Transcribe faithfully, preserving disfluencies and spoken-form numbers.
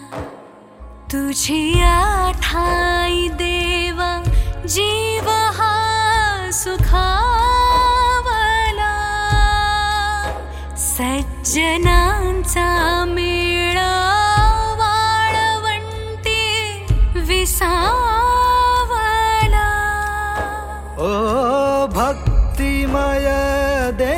तुझी आठाई देवा जीव हा सुखावला सज्जनांचा मेळा वाळवंटी विसावला। ओ भक्तिमय दे